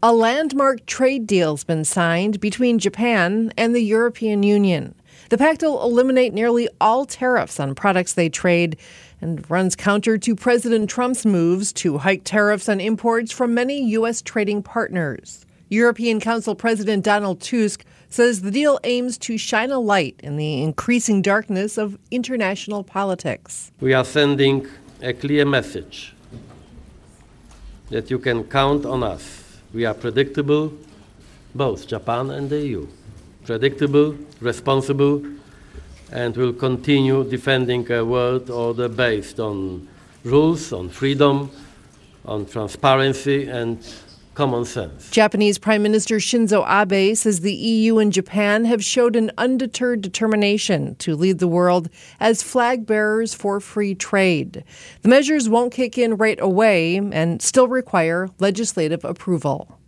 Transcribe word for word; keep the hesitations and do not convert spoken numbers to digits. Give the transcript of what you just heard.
A landmark trade deal's been signed between Japan and the European Union. The pact will eliminate nearly all tariffs on products they trade and runs counter to President Trump's moves to hike tariffs on imports from many U S trading partners. European Council President Donald Tusk says the deal aims to shine a light in the increasing darkness of international politics. We are sending a clear message that you can count on us. We are predictable, both Japan and the E U. Predictable, responsible, and will continue defending a world order based on rules, on freedom, on transparency, and common sense. Japanese Prime Minister Shinzo Abe says the E U and Japan have showed an undeterred determination to lead the world as flag bearers for free trade. The measures won't kick in right away and still require legislative approval.